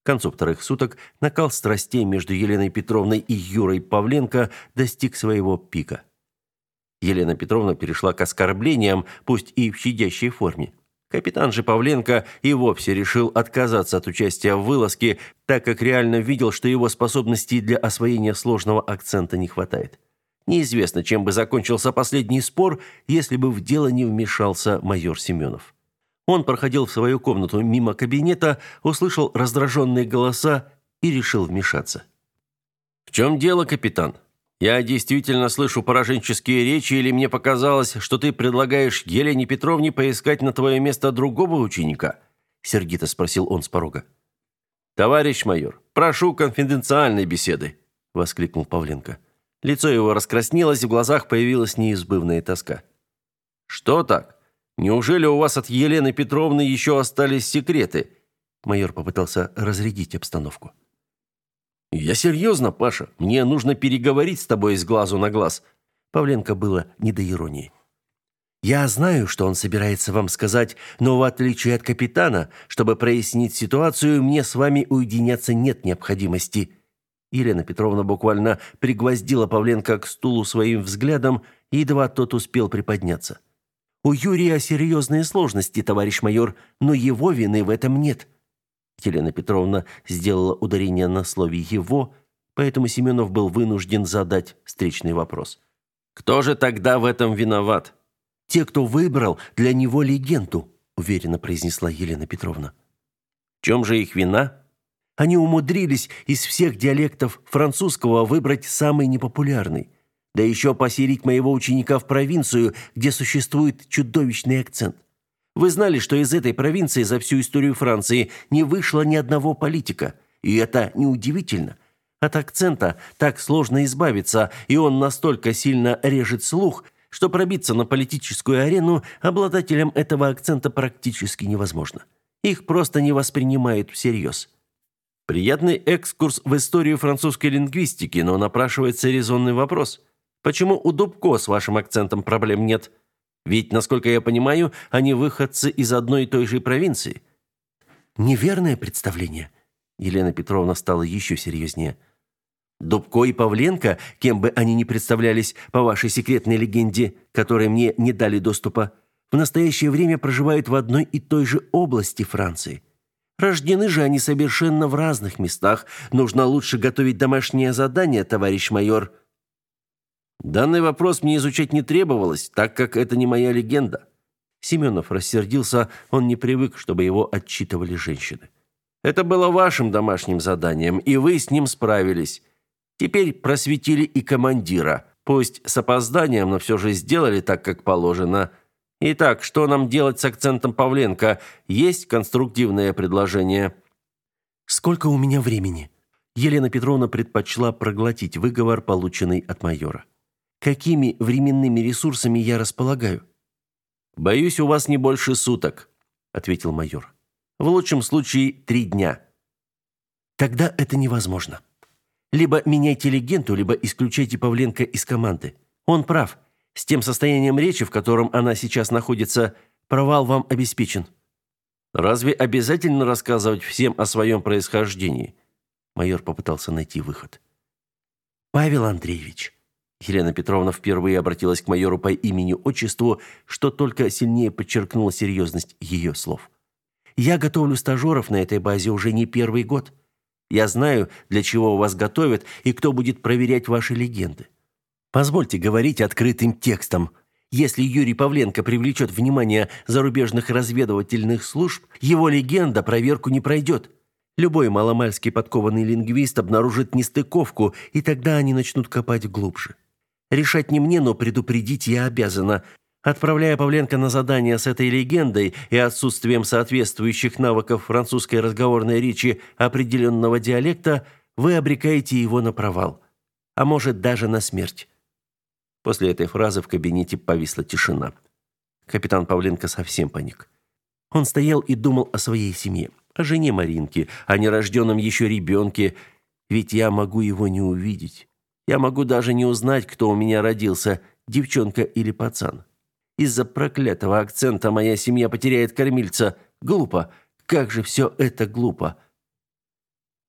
К концу вторых суток накал страстей между Еленой Петровной и Юрой Павленко достиг своего пика. Елена Петровна перешла к оскорблениям, пусть и в щадящей форме. Капитан же Павленко и вовсе решил отказаться от участия в вылазке, так как реально видел, что его способностей для освоения сложного акцента не хватает. Неизвестно, чем бы закончился последний спор, если бы в дело не вмешался майор Семенов. Он проходил в свою комнату мимо кабинета, услышал раздраженные голоса и решил вмешаться. «В чем дело, капитан? Я действительно слышу пораженческие речи, или мне показалось, что ты предлагаешь Елене Петровне поискать на твое место другого ученика?» – сердито спросил он с порога. «Товарищ майор, прошу конфиденциальной беседы», – воскликнул Павленко. Лицо его раскраснелось, в глазах появилась неизбывная тоска. «Что так? Неужели у вас от Елены Петровны еще остались секреты?» Майор попытался разрядить обстановку. «Я серьезно, Паша. Мне нужно переговорить с тобой с глазу на глаз». Павленко было не до иронии. «Я знаю, что он собирается вам сказать, но в отличие от капитана, чтобы прояснить ситуацию, мне с вами уединяться нет необходимости». Елена Петровна буквально пригвоздила Павленко к стулу своим взглядом, едва тот успел приподняться. «У Юрия серьезные сложности, товарищ майор, но его вины в этом нет». Елена Петровна сделала ударение на слове «его», поэтому Семенов был вынужден задать встречный вопрос. «Кто же тогда в этом виноват?» «Те, кто выбрал для него легенду», – уверенно произнесла Елена Петровна. «В чем же их вина?» «Они умудрились из всех диалектов французского выбрать самый непопулярный. Да еще поселить моего ученика в провинцию, где существует чудовищный акцент. Вы знали, что из этой провинции за всю историю Франции не вышло ни одного политика, и это неудивительно. От акцента так сложно избавиться, и он настолько сильно режет слух, что пробиться на политическую арену обладателям этого акцента практически невозможно. Их просто не воспринимают всерьез». Приятный экскурс в историю французской лингвистики, но напрашивается резонный вопрос. Почему у Дубко с вашим акцентом проблем нет? Ведь, насколько я понимаю, они выходцы из одной и той же провинции». «Неверное представление». Елена Петровна стала еще серьезнее. «Дубко и Павленко, кем бы они ни представлялись по вашей секретной легенде, которой мне не дали доступа, в настоящее время проживают в одной и той же области Франции. Рождены же они совершенно в разных местах. Нужно лучше готовить домашнее задание, товарищ майор». «Данный вопрос мне изучать не требовалось, так как это не моя легенда». Семенов рассердился, он не привык, чтобы его отчитывали женщины. «Это было вашим домашним заданием, и вы с ним справились. Теперь просветили и командира. Пусть с опозданием, но все же сделали так, как положено. Итак, что нам делать с акцентом Павленко? Есть конструктивное предложение?» «Сколько у меня времени?» Елена Петровна предпочла проглотить выговор, полученный от майора. «Какими временными ресурсами я располагаю?» «Боюсь, у вас не больше суток», – ответил майор. «В лучшем случае 3 дня». «Тогда это невозможно. Либо меняйте легенду, либо исключайте Павленко из команды. Он прав. С тем состоянием речи, в котором она сейчас находится, провал вам обеспечен». «Разве обязательно рассказывать всем о своем происхождении?» Майор попытался найти выход. «Павел Андреевич». Елена Петровна впервые обратилась к майору по имени-отчеству, что только сильнее подчеркнуло серьезность ее слов. «Я готовлю стажеров на этой базе уже не первый год. Я знаю, для чего вас готовят и кто будет проверять ваши легенды. Позвольте говорить открытым текстом. Если Юрий Павленко привлечет внимание зарубежных разведывательных служб, его легенда проверку не пройдет. Любой маломальски подкованный лингвист обнаружит нестыковку, и тогда они начнут копать глубже. Решать не мне, но предупредить я обязана. Отправляя Павленко на задание с этой легендой и отсутствием соответствующих навыков французской разговорной речи определенного диалекта, вы обрекаете его на провал. А может, даже на смерть». После этой фразы в кабинете повисла тишина. Капитан Павленко совсем паник. Он стоял и думал о своей семье, о жене Маринке, о нерожденном еще ребенке. Ведь я могу его не увидеть. Я могу даже не узнать, кто у меня родился, девчонка или пацан. Из-за проклятого акцента моя семья потеряет кормильца. Глупо. Как же все это глупо.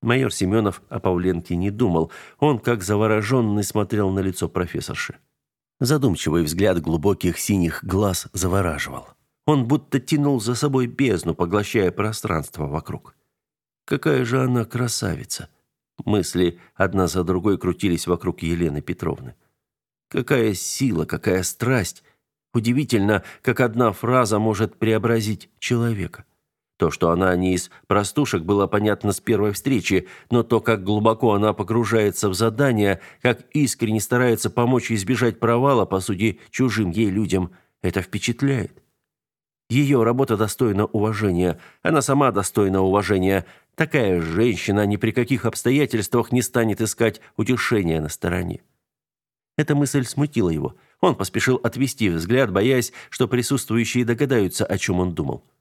Майор Семенов о Павленке не думал. Он, как завороженный, смотрел на лицо профессорши. Задумчивый взгляд глубоких синих глаз завораживал. Он будто тянул за собой бездну, поглощая пространство вокруг. Какая же она красавица! Мысли одна за другой крутились вокруг Елены Петровны. Какая сила, какая страсть! Удивительно, как одна фраза может преобразить человека. То, что она не из простушек, было понятно с первой встречи, но то, как глубоко она погружается в задание, как искренне старается помочь избежать провала, по сути, чужим ей людям, это впечатляет. Ее работа достойна уважения, она сама достойна уважения. Такая женщина ни при каких обстоятельствах не станет искать утешения на стороне. Эта мысль смутила его. Он поспешил отвести взгляд, боясь, что присутствующие догадаются, о чем он думал.